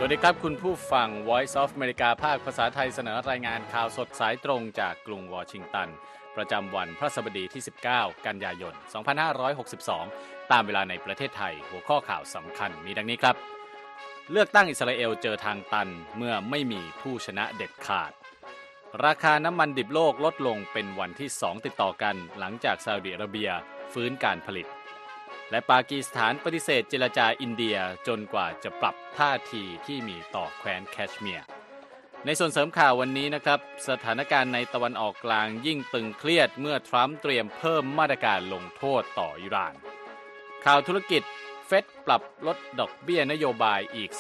วัสดีครับคุณผู้ฟัง Voice of America ภาคภาษาไทยเสนอรายงานข่าวสดสายตรงจากกรุงวอชิงตันประจำวันพฤหัสบดีที่19กันยายน2562ตามเวลาในประเทศไทยหัวข้อข่าวสำคัญมีดังนี้ครับเลือกตั้งอิสราเอลเจอทางตันเมื่อไม่มีผู้ชนะเด็ดขาดราคาน้ำมันดิบโลกลดลงเป็นวันที่2ติดต่อกันหลังจากซาอุดิอาระเบียฟื้นการผลิตและปากีสถานปฏิเสธเจรจาอินเดียจนกว่าจะปรับท่าทีที่มีต่อแคว้นแคชเมียร์ในส่วนเสริมข่าววันนี้นะครับสถานการณ์ในตะวันออกกลางยิ่งตึงเครียดเมื่อทรัมป์เตรียมเพิ่มมาตรการลงโทษต่ออิหร่านข่าวธุรกิจเฟดปรับลดดอกเบี้ยนโยบายอีก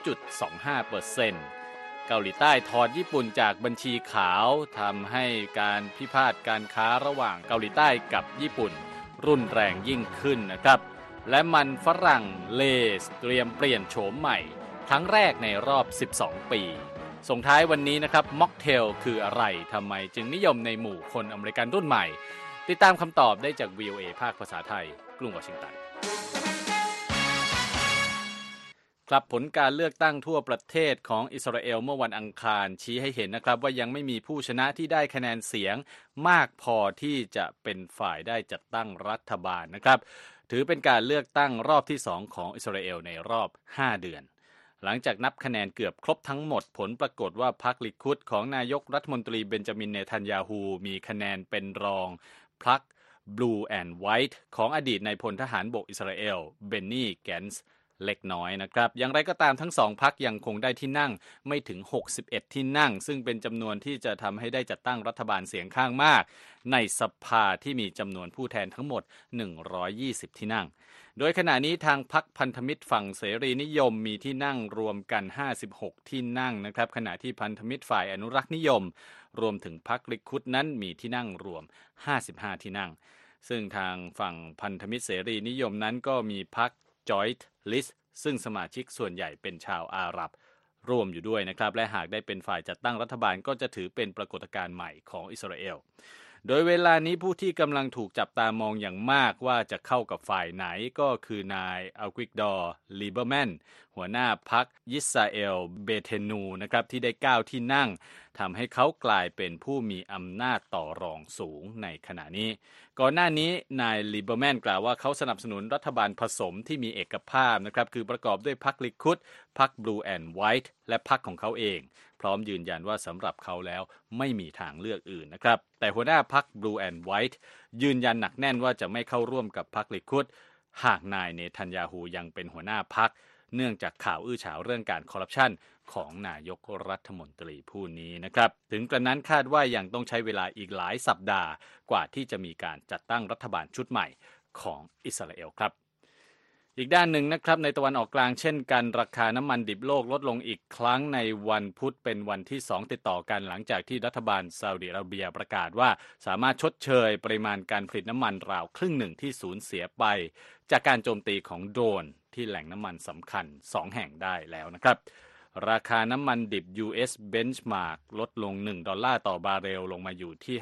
0.25% เกาหลีใต้ถอดญี่ปุ่นจากบัญชีขาวทำให้การพิพาทการค้าระหว่างเกาหลีใต้กับญี่ปุ่นรุนแรงยิ่งขึ้นนะครับและมันฝรั่งเลสเตรียมเปลี่ยนโฉมใหม่ครั้งแรกในรอบ12ปีส่งท้ายวันนี้นะครับม็อกเทลคืออะไรทำไมจึงนิยมในหมู่คนอเมริกันรุ่นใหม่ติดตามคำตอบได้จาก VOA ภาคภาษาไทยกรุงวอชิงตันครับผลการเลือกตั้งทั่วประเทศของอิสราเอลเมื่อวันอังคารชี้ให้เห็นนะครับว่ายังไม่มีผู้ชนะที่ได้คะแนนเสียงมากพอที่จะเป็นฝ่ายได้จัดตั้งรัฐบาลนะครับถือเป็นการเลือกตั้งรอบที่2ของอิสราเอลในรอบ5เดือนหลังจากนับคะแนนเกือบครบทั้งหมดผลปรากฏว่าพรรคลิคุดของนายกรัฐมนตรีเบนจามินเนทันยาฮูมีคะแนนเป็นรองพรรค Blue and White ของอดีตนายพลทหารบกอิสราเอลเบนนี่แกนส์เล็กน้อยนะครับอย่างไรก็ตามทั้งสองพรรคยังคงได้ที่นั่งไม่ถึง61ที่นั่งซึ่งเป็นจำนวนที่จะทำให้ได้จัดตั้งรัฐบาลเสียงข้างมากในสภาที่มีจำนวนผู้แทนทั้งหมด120ที่นั่งโดยขณะนี้ทางพรรคพันธมิตรฝั่งเสรีนิยมมีที่นั่งรวมกัน56ที่นั่งนะครับขณะที่พันธมิตรฝ่ายอนุรักษ์นิยมรวมถึงพรรคลิคุดนั้นมีที่นั่งรวม55ที่นั่งซึ่งทางฝั่งพันธมิตรเสรีนิยมนั้นก็มีพรรคจอยต์ลิสต์ซึ่งสมาชิกส่วนใหญ่เป็นชาวอาหรับรวมอยู่ด้วยนะครับและหากได้เป็นฝ่ายจัดตั้งรัฐบาลก็จะถือเป็นปรากฏการณ์ใหม่ของอิสราเอลโดยเวลานี้ผู้ที่กำลังถูกจับตามองอย่างมากว่าจะเข้ากับฝ่ายไหนก็คือนายอัลกวิกดอร์ลีเบอร์แมนหัวหน้าพรรคยิสราเอลเบเทนูนะครับที่ได้9ที่นั่งทำให้เขากลายเป็นผู้มีอำนาจต่อรองสูงในขณะนี้ก่อนหน้านี้นายลีเบอร์แมนกล่าวว่าเขาสนับสนุนรัฐบาลผสมที่มีเอกภาพนะครับคือประกอบด้วยพรรคลิคุดพรรค Blue and White และพรรคของเขาเองพร้อมยืนยันว่าสำหรับเขาแล้วไม่มีทางเลือกอื่นนะครับแต่หัวหน้าพรรค Blue and White ยืนยันหนักแน่นว่าจะไม่เข้าร่วมกับพรรคลิคุดหากนายเนทันยาฮูยังเป็นหัวหน้าพรรคเนื่องจากข่าวอื้อฉาวเรื่องการคอร์รัปชันของนายกรัฐมนตรีผู้นี้นะครับถึงกระนั้นคาดว่ายังต้องใช้เวลาอีกหลายสัปดาห์กว่าที่จะมีการจัดตั้งรัฐบาลชุดใหม่ของอิสราเอลครับอีกด้านหนึ่งนะครับในตะวันออกกลางเช่นกันราคาน้ำมันดิบโลกลดลงอีกครั้งในวันพุธเป็นวันที่2ติดต่อกันหลังจากที่รัฐบาลซาอุดิอาระเบียประกาศว่าสามารถชดเชยปริมาณการผลิตน้ำมันราวครึ่งหนึ่งที่สูญเสียไปจากการโจมตีของโดรนที่แหล่งน้ำมันสำคัญ2แห่งได้แล้วนะครับราคาน้ำมันดิบ US Benchmark ลดลง$1ต่อบาร์เรลลงมาอยู่ที่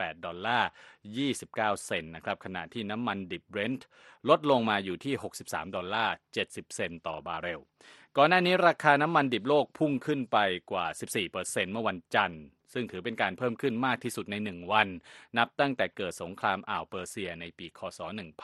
$58.29 เซนต์นะครับขณะที่น้ำมันดิบ Brent ลดลงมาอยู่ที่$63.70 เซนต์ต่อบาร์เรลก่อนหน้านี้ราคาน้ำมันดิบโลกพุ่งขึ้นไปกว่า 14% เมื่อวันจันทร์ซึ่งถือเป็นการเพิ่มขึ้นมากที่สุดใน1วันนับตั้งแต่เกิดสงครามอ่าวเปอร์เซียในปีคศ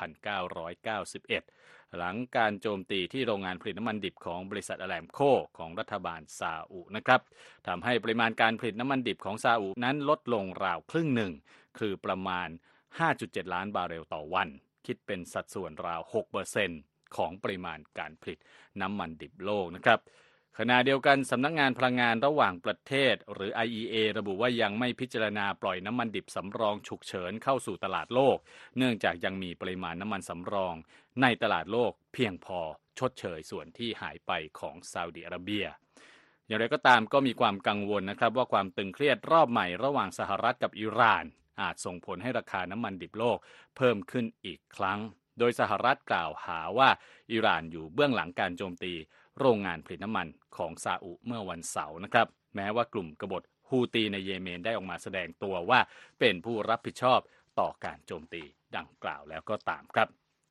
1991หลังการโจมตีที่โรงงานผลิตน้ำมันดิบของบริษัทอาแรมโคของรัฐบาลซาอุนะครับทำให้ปริมาณการผลิตน้ำมันดิบของซาอุนั้นลดลงราวครึ่งหนึ่งคือประมาณ 5.7 ล้านบาร์เรลต่อวันคิดเป็นสัดส่วนราว 6% ของปริมาณการผลิตน้ำมันดิบโลกนะครับขณะเดียวกันสำนักงานพลังงานระหว่างประเทศหรือ IEA ระบุว่ายังไม่พิจารณาปล่อยน้ำมันดิบสำรองฉุกเฉินเข้าสู่ตลาดโลกเนื่องจากยังมีปริมาณน้ำมันสำรองในตลาดโลกเพียงพอชดเชยส่วนที่หายไปของซาอุดิอาระเบียอย่างไรก็ตามก็มีความกังวลนะครับว่าความตึงเครียดรอบใหม่ระหว่างสหรัฐกับอิหร่านอาจส่งผลให้ราคาน้ำมันดิบโลกเพิ่มขึ้นอีกครั้งโดยสหรัฐกล่าวหาว่าอิหร่านอยู่เบื้องหลังการโจมตีโรงงานผลิตน้ำมันของซาอุเมื่อวันเสาร์นะครับแม้ว่ากลุ่มกบฏฮูตีในเยเมนได้ออกมาแสดงตัวว่าเป็นผู้รับผิดชอบต่อการโจมตีดังกล่าวแล้วก็ตามครับ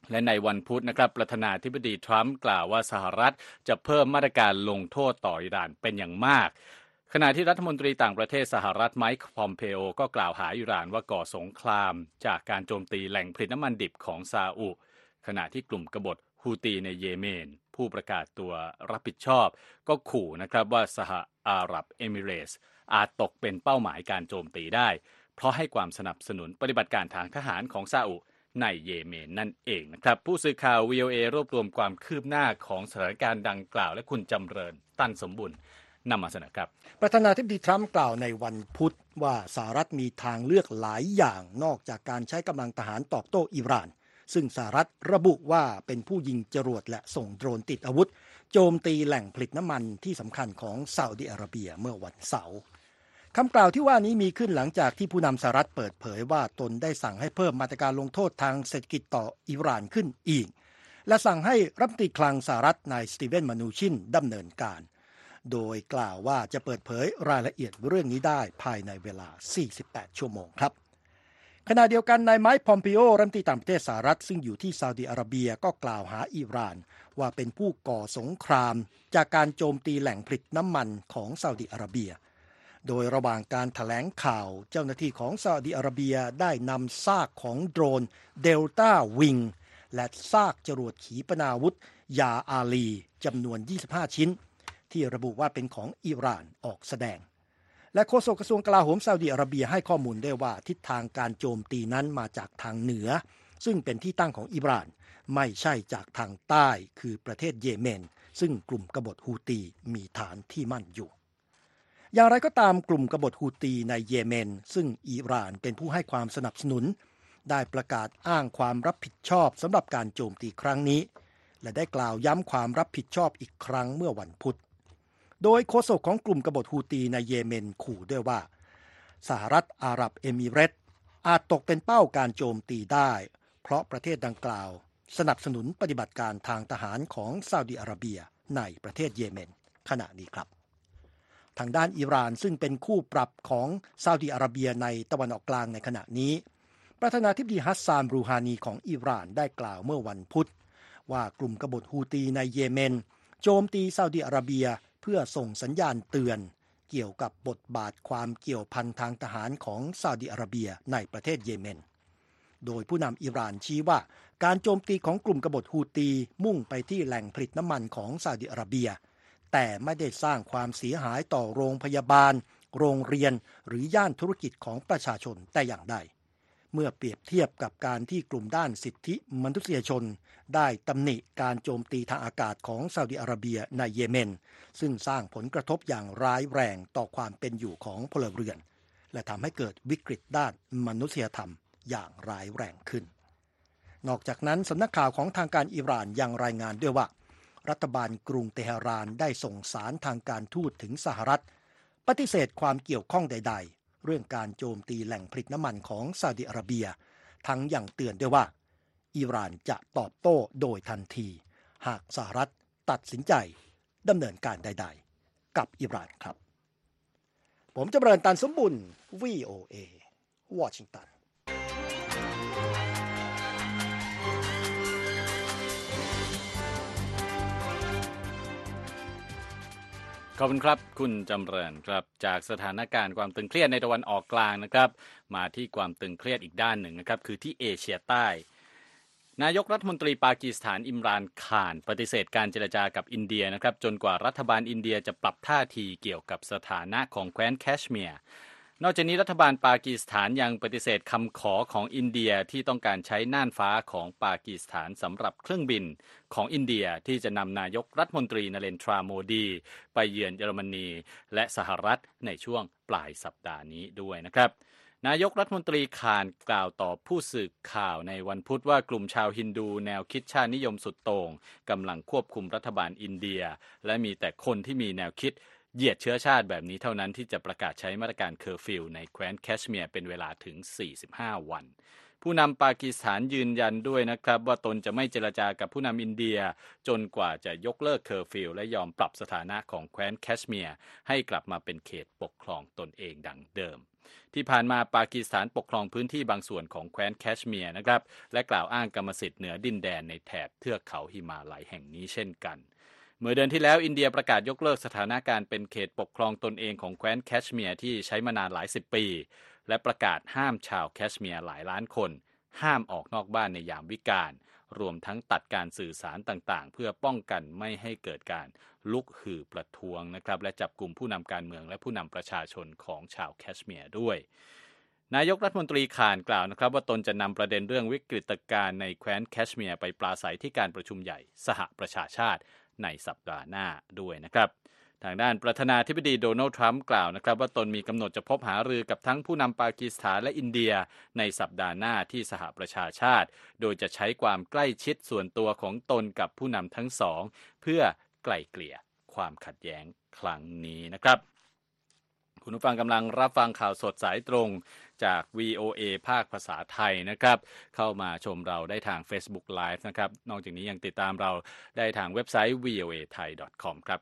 และในวันพุธนะครับประธานาธิบดีทรัมป์กล่าวว่าสหรัฐจะเพิ่มมาตรการลงโทษต่ออิหร่านเป็นอย่างมากขณะที่รัฐมนตรีต่างประเทศสหรัฐไมค์พอมเพโอก็กล่าวหาอิหร่านว่าก่อสงครามจากการโจมตีแหล่งผลิตน้ำมันดิบของซาอุขณะที่กลุ่มกบฏฮูตีในเยเมนผู้ประกาศตัวรับผิดชอบก็ขู่นะครับว่าสหอาหรับเอมิเรตส์อาจตกเป็นเป้าหมายการโจมตีได้เพราะให้ความสนับสนุนปฏิบัติการทางทหารของซาอุในเยเมนนั่นเองนะครับผู้สื่อข่าว VOA รวบรวมความคืบหน้าของสถานการณ์ดังกล่าวและคุณจำเริญตั้นสมบุญนำมาเสนอครับประธานาธิบดีทรัมป์กล่าวในวันพุธว่าสหรัฐมีทางเลือกหลายอย่างนอกจากการใช้กำลังทหารตอบโต้อิหร่านซึ่งสหรัฐระบุว่าเป็นผู้ยิงจรวดและส่งโดรนติดอาวุธโจมตีแหล่งผลิตน้ำมันที่สำคัญของซาอุดิอาระเบียเมื่อวันเสาร์คำกล่าวที่ว่านี้มีขึ้นหลังจากที่ผู้นำสหรัฐเปิดเผยว่าตนได้สั่งให้เพิ่มมาตรการลงโทษทางเศรษฐกิจต่ออิหร่านขึ้นอีกและสั่งให้รัฐมนตรีคลังสหรัฐนายสตีเวนมานูชินดำเนินการโดยกล่าวว่าจะเปิดเผยรายละเอียดเรื่องนี้ได้ภายในเวลา 48 ชั่วโมงครับขณะเดียวกันนายไมค์พอมปิโอรัฐมนตรีต่างประเทศสหรัฐซึ่งอยู่ที่ซาอุดิอาระเบียก็กล่าวหาอิหร่านว่าเป็นผู้ก่อสงครามจากการโจมตีแหล่งผลิตน้ำมันของซาอุดิอาระเบียโดยระหว่างการแถลงข่าวเจ้าหน้าที่ของซาอุดิอาระเบียได้นำซากของโดรนเดลต้าวิงและซากจรวดขีปนาวุธยาอาลีจำนวน 25 ชิ้นที่ระบุว่าเป็นของอิหร่านออกแสดงและโฆษกกระทรวงกลาโหมซาอุดิอาระเบียให้ข้อมูลได้ว่าทิศทางการโจมตีนั้นมาจากทางเหนือซึ่งเป็นที่ตั้งของอิหร่านไม่ใช่จากทางใต้คือประเทศเยเมนซึ่งกลุ่มกบฏฮูตีมีฐานที่มั่นอยู่อย่างไรก็ตามกลุ่มกบฏฮูตีในเยเมนซึ่งอิหร่านเป็นผู้ให้ความสนับสนุนได้ประกาศอ้างความรับผิดชอบสำหรับการโจมตีครั้งนี้และได้กล่าวย้ำความรับผิดชอบอีกครั้งเมื่อวันพุธโดยโฆษกของกลุ่มกบฏฮูตีในเยเมนขู่ด้วยว่าสหรัฐอาหรับเอมิเรตส์อาจตกเป็นเป้าการโจมตีได้เพราะประเทศดังกล่าวสนับสนุนปฏิบัติการทางทหารของซาอุดิอาระเบียในประเทศเยเมนขณะนี้ครับทางด้านอิหร่านซึ่งเป็นคู่ปรับของซาอุดิอาระเบียในตะวันออกกลางในขณะนี้ประธานาธิบดีฮัสซานรูฮานีของอิหร่านได้กล่าวเมื่อวันพุธว่ากลุ่มกบฏฮูตีในเยเมนโจมตีซาอุดิอาระเบียเพื่อส่งสัญญาณเตือนเกี่ยวกับบทบาทความเกี่ยวพันทางทหารของซาอุดิอาระเบียในประเทศเยเมนโดยผู้นำอิหร่านชี้ว่าการโจมตีของกลุ่มกบฏฮูตีมุ่งไปที่แหล่งผลิตน้ำมันของซาอุดิอาระเบียแต่ไม่ได้สร้างความเสียหายต่อโรงพยาบาลโรงเรียนหรือย่านธุรกิจของประชาชนแต่อย่างใดเมื่อเปรียบเทียบกับการที่กลุ่มด้านสิทธิมนุษยชนได้ตำหนิการโจมตีทางอากาศของซาอุดิอาระเบียในเยเมนซึ่งสร้างผลกระทบอย่างร้ายแรงต่อความเป็นอยู่ของพลเรือนและทำให้เกิดวิกฤตด้านมนุษยธรรมอย่างร้ายแรงขึ้นนอกจากนั้นสำนักข่าวของทางการอิหร่านยังรายงานด้วยว่ารัฐบาลกรุงเตหะรานได้ส่งสารทางการทูตถึงสหรัฐปฏิเสธความเกี่ยวข้องใดๆเรื่องการโจมตีแหล่งผลิตน้ำมันของซาอุดิอาระเบียทั้งยังเตือนด้วยว่าอิหร่านจะตอบโต้โดยทันทีหากสหรัฐตัดสินใจดำเนินการใดๆกับอิหร่านครับผมจำเริญตันสมบุญ VOA วอชิงตันขอบคุณครับคุณจำเริญครับจากสถานการณ์ความตึงเครียดในตะวันออกกลางนะครับมาที่ความตึงเครียดอีกด้านหนึ่งนะครับคือที่เอเชียใต้นายกรัฐมนตรีปากีสถานอิมรานข่านปฏิเสธการเจรจากับอินเดียนะครับจนกว่ารัฐบาลอินเดียจะปรับท่าทีเกี่ยวกับสถานะของแคว้นแคชเมียร์นอกจากนี้รัฐบาลปากีสถานยังปฏิเสธคำขอของอินเดียที่ต้องการใช้น่านฟ้าของปากีสถานสำหรับเครื่องบินของอินเดียที่จะนำนายกรัฐมนตรีนเรนทราโมดีไปเยือนเยอรมนีและสหรัฐในช่วงปลายสัปดาห์นี้ด้วยนะครับนายกรัฐมนตรีข่านกล่าวต่อผู้สื่อข่าวในวันพุธว่ากลุ่มชาวฮินดูแนวคิดชาตินิยมสุดโต่งกำลังควบคุมรัฐบาลอินเดียและมีแต่คนที่มีแนวคิดเหยียดเชื้อชาติแบบนี้เท่านั้นที่จะประกาศใช้มาตรการเคอร์ฟิวในแคว้นแคชเมียร์เป็นเวลาถึง45วันผู้นำปากีสถานยืนยันด้วยนะครับว่าตนจะไม่เจรจากับผู้นำอินเดียจนกว่าจะยกเลิกเคอร์ฟิวและยอมปรับสถานะของแคว้นแคชเมียร์ให้กลับมาเป็นเขตปกครองตนเองดังเดิมที่ผ่านมาปากีสถานปกครองพื้นที่บางส่วนของแคว้นแคชเมียร์นะครับและกล่าวอ้างกรรมสิทธิ์เหนือดินแดนในแถบเทือกเขาหิมาลัยแห่งนี้เช่นกันเมื่อเดือนที่แล้วอินเดียประกาศยกเลิกสถานะการเป็นเขตปกครองตนเองของแคว้นแคชเมียร์ที่ใช้มานานหลายสิบปีและประกาศห้ามชาวแคชเมียร์หลายล้านคนห้ามออกนอกบ้านในยามวิกาลรวมทั้งตัดการสื่อสารต่างๆเพื่อป้องกันไม่ให้เกิดการลุกฮือประท้วงนะครับและจับกลุ่มผู้นำการเมืองและผู้นำประชาชนของชาวแคชเมียร์ด้วยนายกรัฐมนตรีข่านกล่าวนะครับว่าตนจะนำประเด็นเรื่องวิกฤตการณ์ในแคว้นแคชเมียร์ไปปราศัยที่การประชุมใหญ่สหประชาชาติในสัปดาห์หน้าด้วยนะครับทางด้านประธานาธิบดีโดนัลด์ทรัมป์กล่าวนะครับว่าตนมีกำหนดจะพบหารือกับทั้งผู้นำปากีสถานและอินเดียในสัปดาห์หน้าที่สหประชาชาติโดยจะใช้ความใกล้ชิดส่วนตัวของตนกับผู้นำทั้งสองเพื่อไกล่เกลี่ยความขัดแย้งครั้งนี้นะครับคุณผู้ฟังกำลังรับฟังข่าวสดสายตรงจาก VOA ภาคภาษาไทยนะครับเข้ามาชมเราได้ทาง Facebook Live นะครับนอกจากนี้ยังติดตามเราได้ทางเว็บไซต์ voathai.com ครับ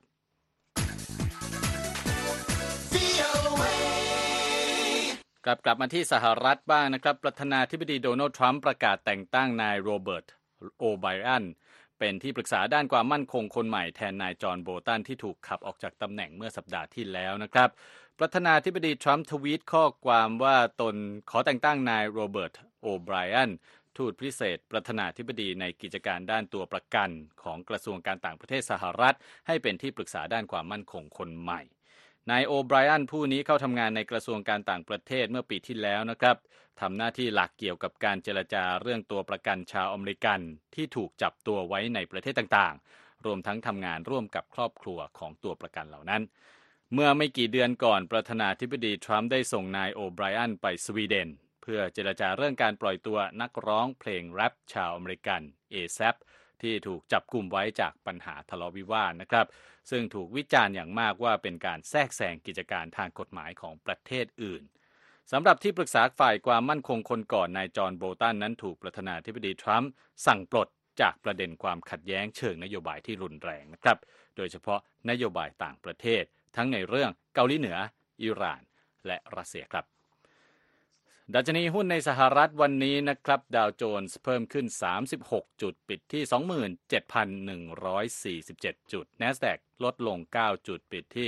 กลับมาที่สหรัฐบ้างนะครับประธานาธิบดีโดนัลด์ทรัมป์ประกาศแต่งตั้งนายโรเบิร์ตโอไบรอันเป็นที่ปรึกษาด้านความมั่นคงคนใหม่แทนนายจอห์นโบตันที่ถูกขับออกจากตำแหน่งเมื่อสัปดาห์ที่แล้วนะครับประธานาธิบดีทรัมป์ทวีตข้อความว่าตนขอแต่งตั้งนายโรเบิร์ตโอไบรอันทูตพิเศษประธานาธิบดีในกิจการด้านตัวประกันของกระทรวงการต่างประเทศสหรัฐให้เป็นที่ปรึกษาด้านความมั่นคงคนใหม่นายโอไบรอันผู้นี้เข้าทำงานในกระทรวงการต่างประเทศเมื่อปีที่แล้วนะครับทำหน้าที่หลักเกี่ยวกับการเจรจาเรื่องตัวประกันชาวอเมริกันที่ถูกจับตัวไว้ในประเทศต่างๆรวมทั้งทำงานร่วมกับครอบครัวของตัวประกันเหล่านั้นเมื่อไม่กี่เดือนก่อนประธานาธิบดีทรัมป์ได้ส่งนายโอไบรอันไปสวีเดนเพื่อเจรจาเรื่องการปล่อยตัวนักร้องเพลงแรปชาวอเมริกัน A$AP ที่ถูกจับกุมไว้จากปัญหาทะเลาะวิวาทนะครับซึ่งถูกวิจารณ์อย่างมากว่าเป็นการแทรกแซงกิจการทางกฎหมายของประเทศอื่นสำหรับที่ปรึกษาฝ่ายความมั่นคงคนก่อนนายจอห์นโบตันนั้นถูกประธานาธิบดีทรัมป์สั่งปลดจากประเด็นความขัดแย้งเชิงนโยบายที่รุนแรงนะครับโดยเฉพาะนโยบายต่างประเทศทั้งในเรื่องเกาหลีเหนืออิหร่านและรัสเซียครับดัชนีหุ้นในสหรัฐวันนี้นะครับดาวโจนส์เพิ่มขึ้น36จุดปิดที่ 27,147 จุด NASDAQ ลดลง9จุดปิดที่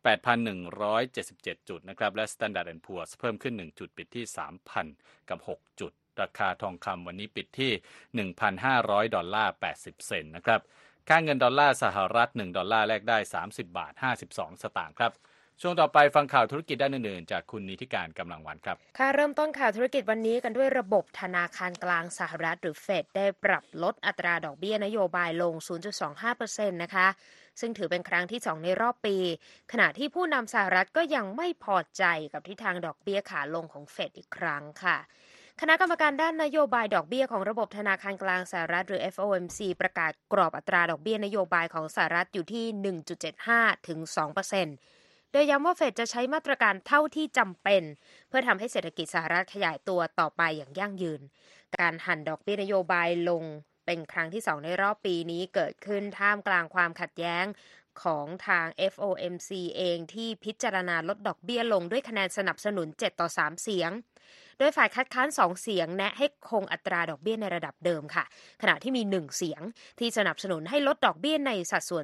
8,177 จุดนะครับและ Standard & Poor's เพิ่มขึ้น1จุดปิดที่ 3,006 จุดราคาทองคำวันนี้ปิดที่ $1,500.80 นะครับค่าเงินดอลลาร์สหรัฐ1ดอลลาร์แลกได้30.52 สตางค์ครับช่วงต่อไปฟังข่าวธุรกิจด้านอื่นๆจากคุณนิติการกำลังวันครับค่ะเริ่มต้นข่าวธุรกิจวันนี้กันด้วยระบบธนาคารกลางสหรัฐหรือเฟดได้ปรับลดอัตราดอกเบี้ยนโยบายลง 0.25% นะคะซึ่งถือเป็นครั้งที่2ในรอบปีขณะที่ผู้นำสหรัฐก็ยังไม่พอใจกับทิศทางดอกเบี้ยขาลงของเฟดอีกครั้งค่ะคณะกรรมการด้านนโยบายดอกเบี้ยของระบบธนาคารกลางสหรัฐหรือ FOMC ประกาศกรอบอัตราดอกเบี้ยนโยบายของสหรัฐอยู่ที่ 1.75 ถึง 2%โดยย้ำว่าเฟดจะใช้มาตรการเท่าที่จำเป็นเพื่อทำให้เศรษฐกิจสหรัฐขยายตัวต่อไปอย่างยั่งยืนการหั่นดอกเบี้ยนโยบายลงเป็นครั้งที่2ในรอบปีนี้เกิดขึ้นท่ามกลางความขัดแย้งของทาง FOMC เองที่พิจารณาลดดอกเบี้ยลงด้วยคะแนนสนับสนุน7-3เสียงโดยฝ่ายคัดค้าน2เสียงแนะให้คงอัตราดอกเบี้ยในระดับเดิมค่ะขณะที่มี1เสียงที่สนับสนุนให้ลดดอกเบี้ยในสัดส่วน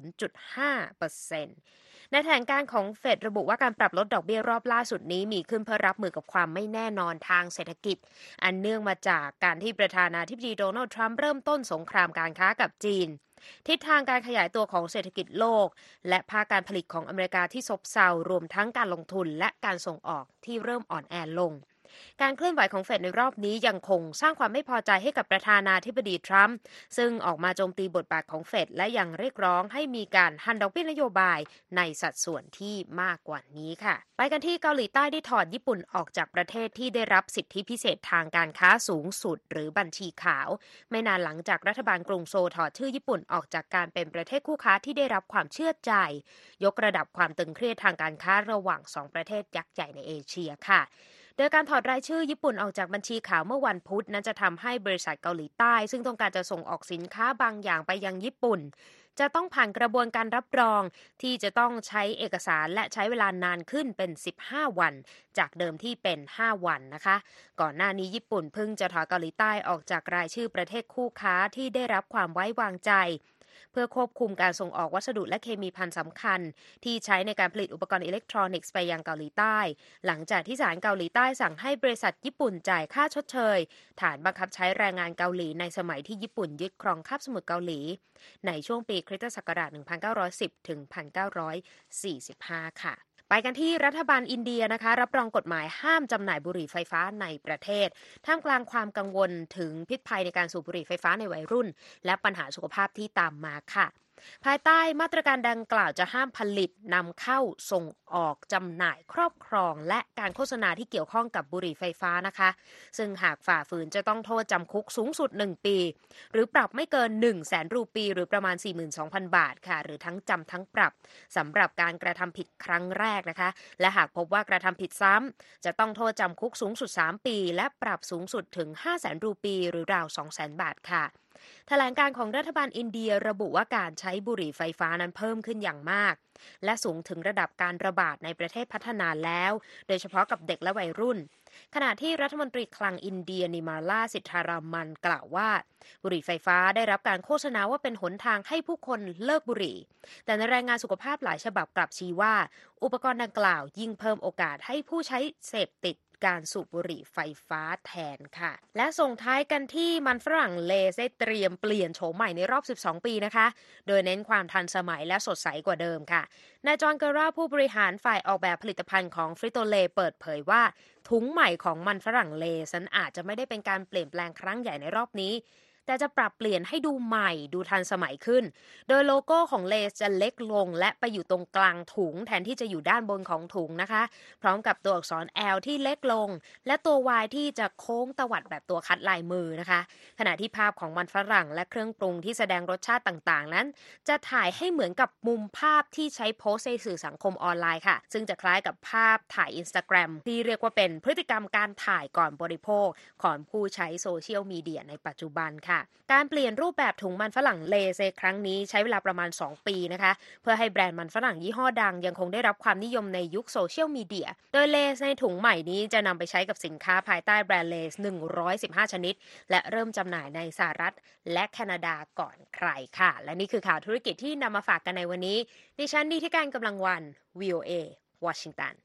0.5%ในแถลงการของเฟดระบุว่าการปรับลดดอกเบี้ยรอบล่าสุดนี้มีขึ้นเพื่อรับมือกับความไม่แน่นอนทางเศรษฐกิจอันเนื่องมาจากการที่ประธานาธิบดีโดนัลด์ทรัมป์เริ่มต้นสงครามการค้ากับจีนทิศทางการขยายตัวของเศรษฐกิจโลกและภาคการผลิตของอเมริกาที่ซบเซารวมทั้งการลงทุนและการส่งออกที่เริ่มอ่อนแอลงการเคลื่อนไหวของเฟดในรอบนี้ยังคงสร้างความไม่พอใจให้กับประธานาธิบดีทรัมป์ซึ่งออกมาโจมตีบทบาทของเฟดและยังเรียกร้องให้มีการหั่นดอกเบี้ยนโยบายในสัดส่วนที่มากกว่านี้ค่ะไปกันที่เกาหลีใต้ได้ถอดญี่ปุ่นออกจากประเทศที่ได้รับสิทธิพิเศษทางการค้าสูงสุดหรือบัญชีขาวไม่นานหลังจากรัฐบาลกรุงโซลถอดชื่อญี่ปุ่นออกจากการเป็นประเทศคู่ค้าที่ได้รับความเชื่อใจยกระดับความตึงเครียดทางการค้าระหว่าง2ประเทศยักษ์ใหญ่ในเอเชียค่ะโดยการถอดรายชื่อญี่ปุ่นออกจากบัญชีขาวเมื่อวันพุธนั้นจะทำให้บริษัทเกาหลีใต้ซึ่งต้องการจะส่งออกสินค้าบางอย่างไปยังญี่ปุ่นจะต้องผ่านกระบวนการรับรองที่จะต้องใช้เอกสารและใช้เวลานานขึ้นเป็น15วันจากเดิมที่เป็น5วันนะคะก่อนหน้านี้ญี่ปุ่นเพิ่งจะถอดเกาหลีใต้ออกจากรายชื่อประเทศคู่ค้าที่ได้รับความไว้วางใจเพื่อควบคุมการส่งออกวัสดุและเคมีภัณฑ์สำคัญที่ใช้ในการผลิตอุปกรณ์อิเล็กทรอนิกส์ไปยังเกาหลีใต้หลังจากที่ศาลเกาหลีใต้สั่งให้บริษัทญี่ปุ่นจ่ายค่าชดเชยฐานบังคับใช้แรงงานเกาหลีในสมัยที่ญี่ปุ่นยึดครองคาบสมุทรเกาหลีในช่วงปีคริสตศักราช 1910 ถึง 1945 ค่ะไปกันที่รัฐบาลอินเดียนะคะรับรองกฎหมายห้ามจำหน่ายบุหรี่ไฟฟ้าในประเทศท่ามกลางความกังวลถึงพิษภัยในการสูบบุหรี่ไฟฟ้าในวัยรุ่นและปัญหาสุขภาพที่ตามมาค่ะภายใต้มาตรการดังกล่าวจะห้ามผลิตนำเข้าส่งออกจำหน่ายครอบครองและการโฆษณาที่เกี่ยวข้องกับบุหรี่ไฟฟ้านะคะซึ่งหากฝ่าฝืนจะต้องโทษจำคุกสูงสุด1ปีหรือปรับไม่เกิน 100,000 รูปีหรือประมาณ 42,000 บาทค่ะหรือทั้งจำทั้งปรับสำหรับการกระทำผิดครั้งแรกนะคะและหากพบว่ากระทำผิดซ้ำจะต้องโทษจำคุกสูงสุด3ปีและปรับสูงสุดถึง 500,000 รูปีหรือราว 200,000 บาทค่ะแถลงการของรัฐบาลอินเดียระบุว่าการใช้บุหรี่ไฟฟ้านั้นเพิ่มขึ้นอย่างมากและสูงถึงระดับการระบาดในประเทศพัฒนาแล้วโดยเฉพาะกับเด็กและวัยรุ่นขณะที่รัฐมนตรีคลังอินเดียนิมาลาสิทธารามันกล่าวว่าบุหรี่ไฟฟ้าได้รับการโฆษณาว่าเป็นหนทางให้ผู้คนเลิกบุหรี่แต่ในรายงานสุขภาพหลายฉบับกลับชี้ว่าอุปกรณ์ดังกล่าวยิ่งเพิ่มโอกาสให้ผู้ใช้เสพติดการสูบบุหรี่ไฟฟ้าแทนค่ะและส่งท้ายกันที่มันฝรั่งเลสได้เตรียมเปลี่ยนโฉมใหม่ในรอบ12ปีนะคะโดยเน้นความทันสมัยและสดใสกว่าเดิมค่ะนายจอห์นเกอร่าผู้บริหารฝ่ายออกแบบผลิตภัณฑ์ของฟริโตเลเปิดเผยว่าถุงใหม่ของมันฝรั่งเลสนั้นอาจจะไม่ได้เป็นการเปลี่ยนแปลงครั้งใหญ่ในรอบนี้แต่จะปรับเปลี่ยนให้ดูใหม่ดูทันสมัยขึ้นโดยโลโก้ของเลสจะเล็กลงและไปอยู่ตรงกลางถุงแทนที่จะอยู่ด้านบนของถุงนะคะพร้อมกับตัวอักษร L ที่เล็กลงและตัว Y ที่จะโค้งตวัดแบบตัวคัดลายมือนะคะขณะที่ภาพของมันฝรั่งและเครื่องปรุงที่แสดงรสชาติต่างๆนั้นจะถ่ายให้เหมือนกับมุมภาพที่ใช้โพสต์ในสื่อสังคมออนไลน์ค่ะซึ่งจะคล้ายกับภาพถ่าย Instagram ที่เรียกว่าเป็นพฤติกรรมการถ่ายก่อนบริโภคของผู้ใช้โซเชียลมีเดียในปัจจุบันค่ะการเปลี่ยนรูปแบบถุงมันฝรั่งเลเซครั้งนี้ใช้เวลาประมาณ2ปีนะคะเพื่อให้แบรนด์มันฝรั่งยี่ห้อดังยังคงได้รับความนิยมในยุคโซเชียลมีเดียโดยเลสในถุงใหม่นี้จะนำไปใช้กับสินค้าภายใต้แบรนด์เลส115ชนิดและเริ่มจำหน่ายในสหรัฐและแคนาดาก่อนใครค่ะและนี่คือข่าวธุรกิจที่นำมาฝากกันในวันนี้ดิฉันนิติการกำลังวัน VOA วอชิงตัน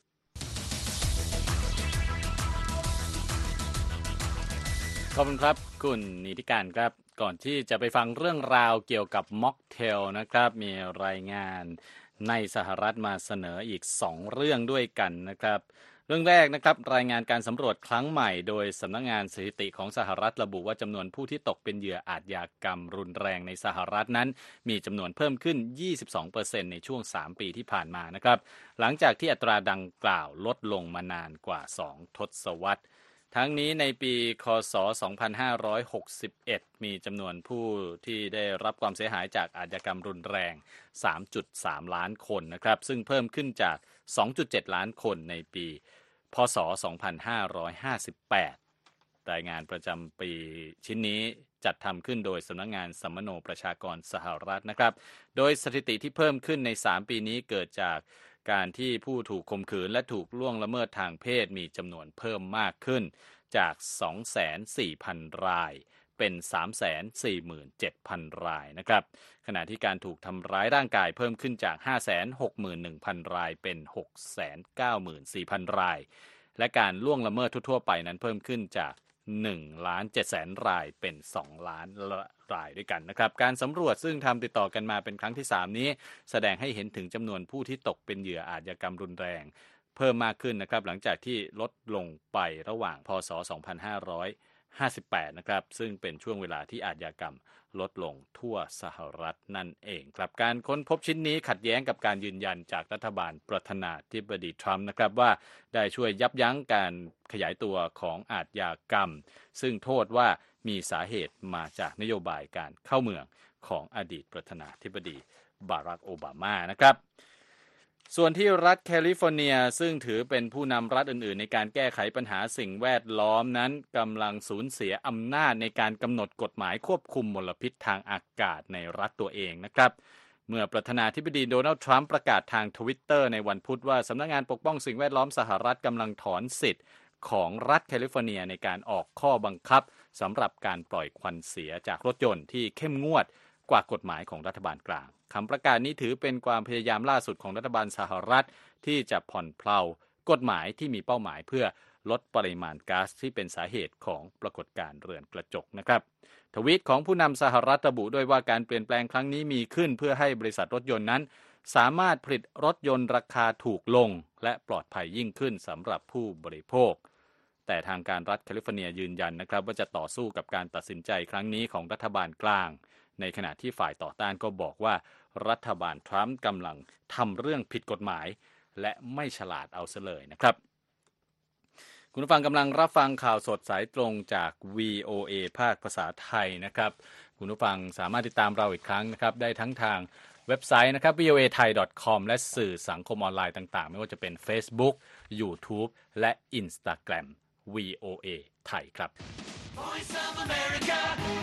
ขอบคุณครับคุณนิติการครับก่อนที่จะไปฟังเรื่องราวเกี่ยวกับม็อกเทลนะครับมีรายงานในสหรัฐมาเสนออีก2เรื่องด้วยกันนะครับเรื่องแรกนะครับรายงานการสำรวจครั้งใหม่โดยสำนักงานสถิติของสหรัฐระบุว่าจำนวนผู้ที่ตกเป็นเหยื่ออาชญากรรมรุนแรงในสหรัฐนั้นมีจำนวนเพิ่มขึ้น 22% ในช่วง3ปีที่ผ่านมานะครับหลังจากที่อัตราดังกล่าวลดลงมานานกว่า2ทศวรรษทั้งนี้ในปีค.ศ. 2561มีจำนวนผู้ที่ได้รับความเสียหายจากอาชญากรรมรุนแรง 3.3 ล้านคนนะครับซึ่งเพิ่มขึ้นจาก 2.7 ล้านคนในปีพ.ศ. 2558รายงานประจำปีชิ้นนี้จัดทำขึ้นโดยสำนักงานสัมมโนประชากรสหรัฐนะครับโดยสถิติที่เพิ่มขึ้นใน3ปีนี้เกิดจากการที่ผู้ถูกข่มขืนและถูกล่วงละเมิดทางเพศมีจำนวนเพิ่มมากขึ้นจาก 240,000 รายเป็น 347,000 รายนะครับขณะที่การถูกทำร้ายร่างกายเพิ่มขึ้นจาก 561,000 รายเป็น 694,000 รายและการล่วงละเมิดทั่วไปนั้นเพิ่มขึ้นจาก1,700,000 รายเป็น2ล้านรายด้วยกันนะครับการสำรวจซึ่งทำติดต่อกันมาเป็นครั้งที่3นี้แสดงให้เห็นถึงจำนวนผู้ที่ตกเป็นเหยื่ออาชญากรรมรุนแรงเพิ่มมากขึ้นนะครับหลังจากที่ลดลงไประหว่างพ.ศ. 2558นะครับซึ่งเป็นช่วงเวลาที่อาชญากรรมลดลงทั่วสหรัฐนั่นเองครับการค้นพบชิ้นนี้ขัดแย้งกับการยืนยันจากรัฐบาลประธานาธิบดีทรัมป์นะครับว่าได้ช่วยยับยั้งการขยายตัวของอาชญากรรมซึ่งโทษว่ามีสาเหตุมาจากนโยบายการเข้าเมืองของอดีตประธานาธิบดีบารักโอบามานะครับส่วนที่รัฐแคลิฟอร์เนียซึ่งถือเป็นผู้นำรัฐอื่นๆในการแก้ไขปัญหาสิ่งแวดล้อมนั้นกำลังสูญเสียอำนาจในการกำหนดกฎหมายควบคุมมลพิษทางอากาศในรัฐตัวเองนะครับเมื่อประธานาธิบดีโดนัลด์ทรัมป์ประกาศทาง Twitter ในวันพุธว่าสำนักงานปกป้องสิ่งแวดล้อมสหรัฐกำลังถอนสิทธิ์ของรัฐแคลิฟอร์เนียในการออกข้อบังคับสำหรับการปล่อยควันเสียจากรถยนต์ที่เข้มงวดกว่ากฎหมายของรัฐบาลกลางคำประกาศนี้ถือเป็นความพยายามล่าสุดของรัฐบาลสหรัฐที่จะผ่อนเพลากฎหมายที่มีเป้าหมายเพื่อลดปริมาณก๊าซที่เป็นสาเหตุของปรากฏการณ์เรือนกระจกนะครับทวีตของผู้นำสหรัฐระบุด้วยว่าการเปลี่ยนแปลงครั้งนี้มีขึ้นเพื่อให้บริษัทรถยนต์นั้นสามารถผลิตรถยนต์ราคาถูกลงและปลอดภัยยิ่งขึ้นสำหรับผู้บริโภคแต่ทางการรัฐแคลิฟอร์เนียยืนยันนะครับว่าจะต่อสู้กับการตัดสินใจครั้งนี้ของรัฐบาลกลางในขณะที่ฝ่ายต่อต้านก็บอกว่ารัฐบาลทรัมป์กำลังทำเรื่องผิดกฎหมายและไม่ฉลาดเอาซะเลยนะครับคุณผู้ฟังกำลังรับฟังข่าวสดสายตรงจาก VOA ภาคภาษาไทยนะครับคุณผู้ฟังสามารถติดตามเราอีกครั้งนะครับได้ทั้งทางเว็บไซต์นะครับ voathai.com และสื่อสังคมออนไลน์ต่างๆไม่ว่าจะเป็น Facebook YouTube และ Instagram VOA ไทยครับ Voice of America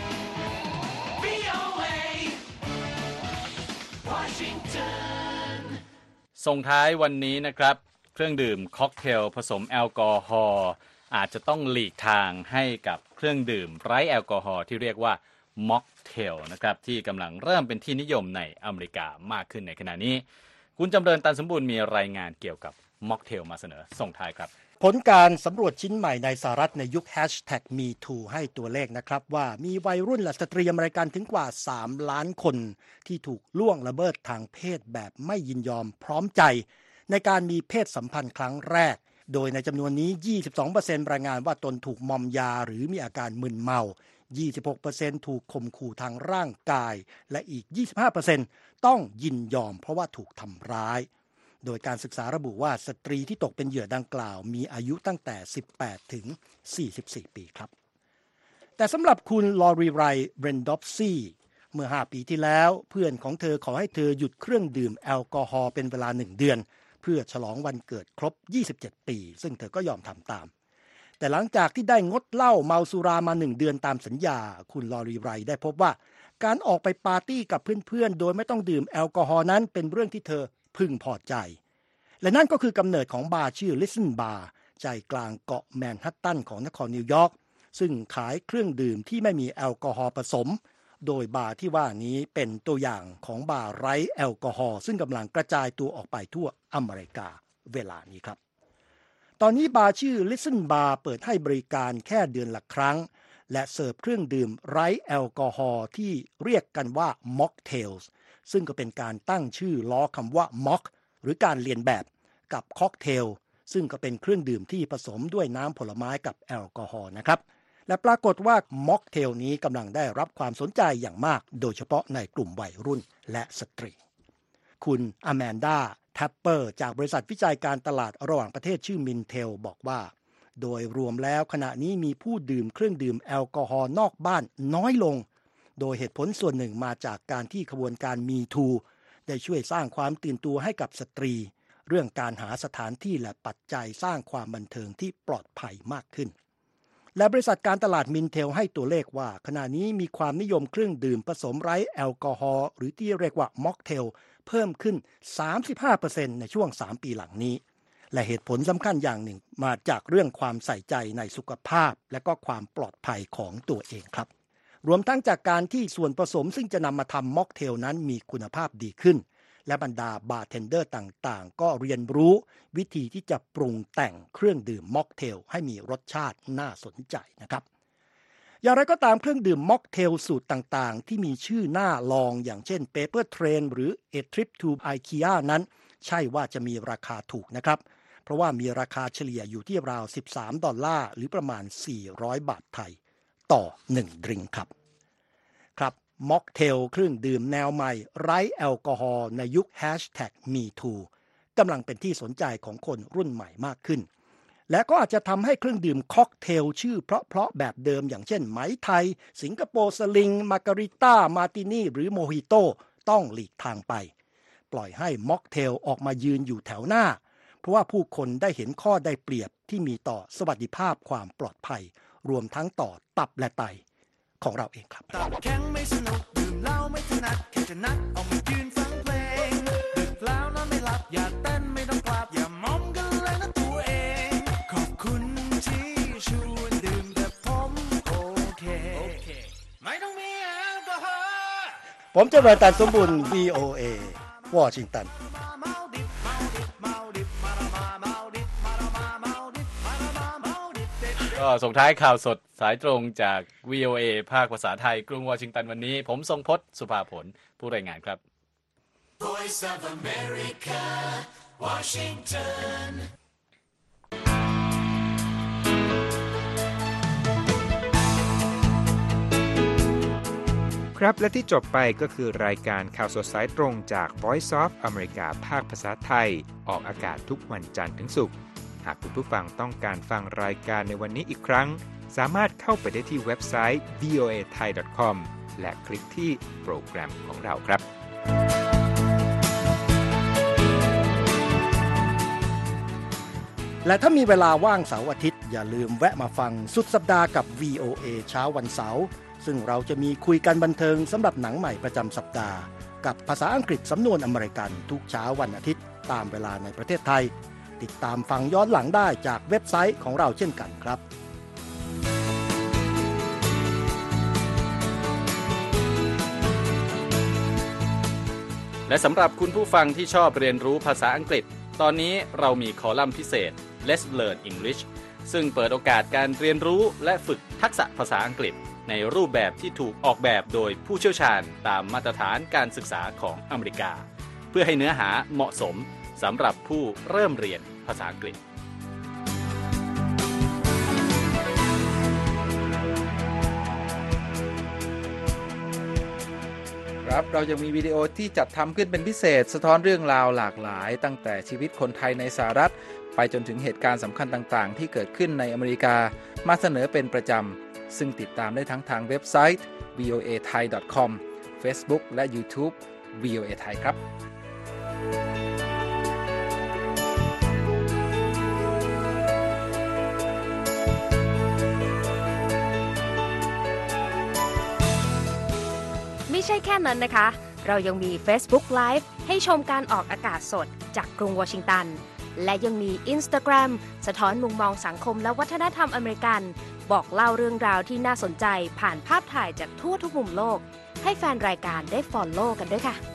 VOA Washington ส่งท้ายวันนี้นะครับเครื่องดื่มค็อกเทลผสมแอลกอฮอล์อาจจะต้องหลีกทางให้กับเครื่องดื่มไร้แอลกอฮอล์ที่เรียกว่าม็อกเทลนะครับที่กำลังเริ่มเป็นที่นิยมในอเมริกามากขึ้นในขณะนี้คุณจำเริญตันสมบูรณ์มีรายงานเกี่ยวกับม็อกเทลมาเสนอส่งท้ายครับผลการสำรวจชิ้นใหม่ในสหรัฐในยุค #MeToo ให้ตัวเลขนะครับว่ามีวัยรุ่นและสตรีอเมริกันถึงกว่า3ล้านคนที่ถูกล่วงละเมิดทางเพศแบบไม่ยินยอมพร้อมใจในการมีเพศสัมพันธ์ครั้งแรกโดยในจำนวนนี้ 22% รายงานว่าตนถูกมอมยาหรือมีอาการมึนเมา 26% ถูกข่มขู่ทางร่างกายและอีก 25% ต้องยินยอมเพราะว่าถูกทำร้ายโดยการศึกษาระบุว่าสตรีที่ตกเป็นเหยื่อดังกล่าวมีอายุตั้งแต่18ถึง44ปีครับแต่สำหรับคุณลอรีไรเบรนดอฟซี่เมื่อ5ปีที่แล้วเพื่อนของเธอขอให้เธอหยุดเครื่องดื่มแอลกอฮอล์เป็นเวลา1เดือนเพื่อฉลองวันเกิดครบ27ปีซึ่งเธอก็ยอมทำตามแต่หลังจากที่ได้งดเหล้าเมาสุรามา1เดือนตามสัญญาคุณลอรีไรได้พบว่าการออกไปปาร์ตี้กับเพื่อนๆโดยไม่ต้องดื่มแอลกอฮอล์นั้นเป็นเรื่องที่เธอพึงพอใจและนั่นก็คือกำเนิดของบาร์ชื่อ Listen Bar ใจกลางเกาะแมนฮัตตันของนครนิวยอร์กซึ่งขายเครื่องดื่มที่ไม่มีแอลกอฮอล์ผสมโดยบาร์ที่ว่านี้เป็นตัวอย่างของบาร์ไร้แอลกอฮอล์ซึ่งกำลังกระจายตัวออกไปทั่วอเมริกาเวลานี้ครับตอนนี้บาร์ชื่อ Listen Bar เปิดให้บริการแค่เดือนละครั้งและเสิร์ฟเครื่องดื่มไร้แอลกอฮอล์ที่เรียกกันว่า Mocktails ซึ่งก็เป็นการตั้งชื่อล้อคำว่า Mockหรือการเรียนแบบกับค็อกเทลซึ่งก็เป็นเครื่องดื่มที่ผสมด้วยน้ำผลไม้กับแอลกอฮอล์นะครับและปรากฏว่าม็อกเทลนี้กำลังได้รับความสนใจอย่างมากโดยเฉพาะในกลุ่มวัยรุ่นและสตรีคุณอแมนดาแทปเปอร์จากบริษัทวิจัยการตลาดระหว่างประเทศชื่อมินเทลบอกว่าโดยรวมแล้วขณะนี้มีผู้ดื่มเครื่องดื่มแอลกอฮอล์นอกบ้านน้อยลงโดยเหตุผลส่วนหนึ่งมาจากการที่ขบวนการมีทูได้ช่วยสร้างความตื่นตัวให้กับสตรีเรื่องการหาสถานที่และปัจจัยสร้างความบันเทิงที่ปลอดภัยมากขึ้นและบริษัทการตลาดมินเทลให้ตัวเลขว่าขณะนี้มีความนิยมเครื่องดื่มผสมไร้แอลกอฮอล์หรือที่เรียกว่าม็อกเทลเพิ่มขึ้น 35% ในช่วง3ปีหลังนี้และเหตุผลสำคัญอย่างหนึ่งมาจากเรื่องความใส่ใจในสุขภาพและก็ความปลอดภัยของตัวเองครับรวมทั้งจากการที่ส่วนผสมซึ่งจะนำมาทำม็อกเทลนั้นมีคุณภาพดีขึ้นและบรรดาบาร์เทนเดอร์ต่างๆก็เรียนรู้วิธีที่จะปรุงแต่งเครื่องดื่มม็อกเทลให้มีรสชาติน่าสนใจนะครับอย่างไรก็ตามเครื่องดื่มม็อกเทลสูตรต่างๆที่มีชื่อน่าลองอย่างเช่น Paper Train หรือ A Trip to IKEA นั้นใช่ว่าจะมีราคาถูกนะครับเพราะว่ามีราคาเฉลี่ยอยู่ที่ราว$13หรือประมาณ400 บาทไทยต่อ1ดริงก์ครับม็อกเทลเครื่องดื่มแนวใหม่ไร้แอลกอฮอล์ในยุค #MeToo กำลังเป็นที่สนใจของคนรุ่นใหม่มากขึ้นและก็อาจจะทำให้เครื่องดื่มค็อกเทลชื่อเพราะๆแบบเดิมอย่างเช่นไหมไทยสิงคโปร์สลิงมาการิต้ามาร์ตินี่หรือโมฮิโต้ต้องหลีกทางไปปล่อยให้ม็อกเทลออกมายืนอยู่แถวหน้าเพราะว่าผู้คนได้เห็นข้อได้เปรียบที่มีต่อสวัสดิภาพความปลอดภัยรวมทั้งต่อตับและไตของเราเองครับตับแข็งไม่สนุกดื่มเหล้าไม่ถนัดแค่จะนัดออกมายืนฟังเพลงดึกแล้วนอนไม่หลับอย่าเต้นไม่ต้องกลับอย่ามอมกันเลยนะตัวเองขอบคุณที่ชวนดื่มแต่ผมโอเคไม่ต้องมีแอลกอฮอล์ผมเจริญตันสมบูรณ์ VOA วอชิงตันก็ส่งท้ายข่าวสดสายตรงจาก VOA ภาคภาษาไทยกรุงวอชิงตันวันนี้ผมทรงพจน์สุภาผลผู้รายงานครับ Voice of America, Washington. ครับและที่จบไปก็คือรายการข่าวสดสายตรงจาก Voice of America ภาคภาษาไทยออกอากาศทุกวันจันทร์ถึงศุกร์หากคุณผู้ฟังต้องการฟังรายการในวันนี้อีกครั้งสามารถเข้าไปได้ที่เว็บไซต์ voathai.com และคลิกที่โปรแกรมของเราครับและถ้ามีเวลาว่างเสาร์อาทิตย์อย่าลืมแวะมาฟังสุดสัปดาห์กับ VOA เช้าวันเสาร์ซึ่งเราจะมีคุยกันบันเทิงสำหรับหนังใหม่ประจำสัปดาห์กับภาษาอังกฤษสำนวนอเมริกันทุกเช้าวันอาทิตย์ตามเวลาในประเทศไทยติดตามฟังย้อนหลังได้จากเว็บไซต์ของเราเช่นกันครับและสำหรับคุณผู้ฟังที่ชอบเรียนรู้ภาษาอังกฤษตอนนี้เรามีคอลัมน์พิเศษ Let's Learn English ซึ่งเปิดโอกาสการเรียนรู้และฝึกทักษะภาษาอังกฤษในรูปแบบที่ถูกออกแบบโดยผู้เชี่ยวชาญตามมาตรฐานการศึกษาของอเมริกาเพื่อให้เนื้อหาเหมาะสมสำหรับผู้เริ่มเรียนภาษาอังกฤษครับเรายังมีวิดีโอที่จัดทำขึ้นเป็นพิเศษสะท้อนเรื่องราวหลากหลายตั้งแต่ชีวิตคนไทยในสหรัฐไปจนถึงเหตุการณ์สำคัญต่างๆที่เกิดขึ้นในอเมริกามาเสนอเป็นประจำซึ่งติดตามได้ทั้งทางเว็บไซต์ voathai.com Facebook และ YouTube VOA Thai ครับไม่ใช่แค่นั้นนะคะเรายังมี Facebook Live ให้ชมการออกอากาศสดจากกรุงวอชิงตันและยังมี Instagram สะท้อนมุมมองสังคมและวัฒนธรรมอเมริกันบอกเล่าเรื่องราวที่น่าสนใจผ่านภาพถ่ายจากทั่วทุกมุมโลกให้แฟนรายการได้ follow กันด้วยค่ะ